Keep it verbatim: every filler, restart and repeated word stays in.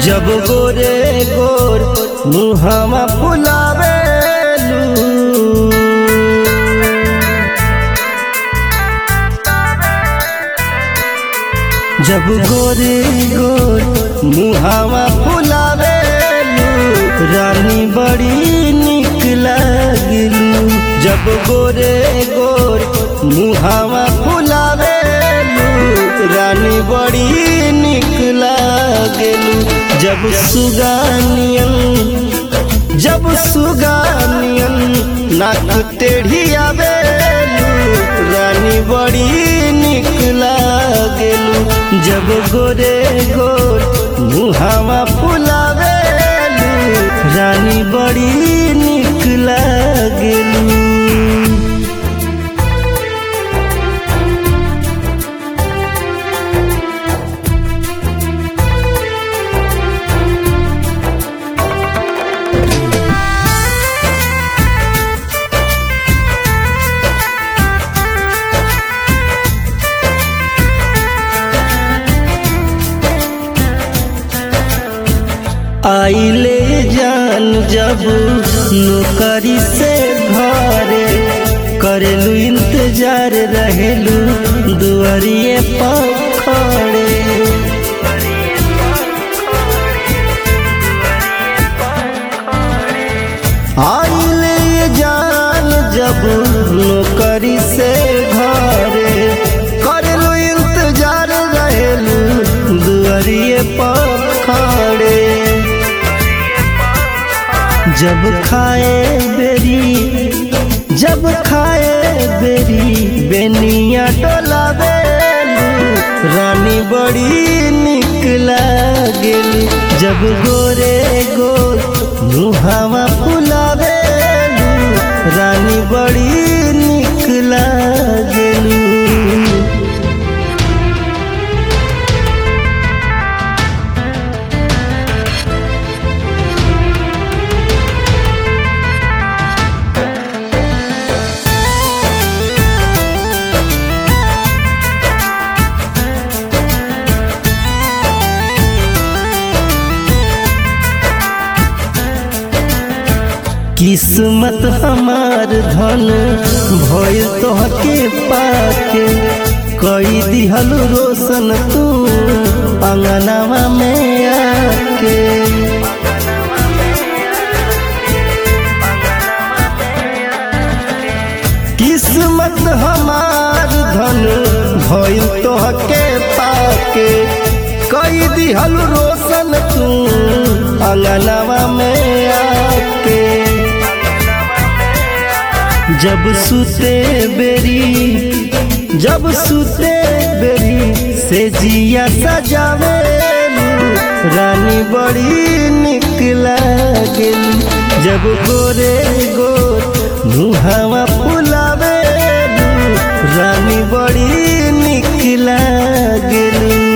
जब गोरे गोर मुहावा फुलावेलू जब गोरे गोर मुहावा फुलावेलू रानी बड़ी निक लागिलू। जब गोरे गोर मुहावा फुलावेलू रानी बड़ी निक लागेलू। जब सुगानियन जब सुगानियन नाक टेढ़ी आवेलू रानी बड़ी निक लागेलू। जब गोरे गोर मुहावा फुलावेलू रानी बड़ी निक लागेलू। आइले जान जब नौकरी से घरे करेलू इंतजार रहेलू दुआरिये पर खड़े। आइले जान जब नौकरी से घरे करेलू इंतजार रहेलू दुआरिये पर खड़े। जब खाए बेरी जब खाए बेरी बेनिया डोलावेलू रानी बड़ी निक लागेलू। जब गोरे गोर मुहावा फुलावेलू रानी बड़ी निक लागेलू। किस्मत हमार धन भइल तोहके पाके कई दिहल रोशन तू अंगनावा में आके। किस्मत हमार धन भइल तोहके पाके कई दिहल रोशन तू अंगनावा में आके। जब सुते बेरी जब सुते बेरी से जिया सजावेलू रानी बड़ी निक लागेलू। जब गोरे गोर मुहावा फुलावेलू रानी बड़ी निक लागेलू।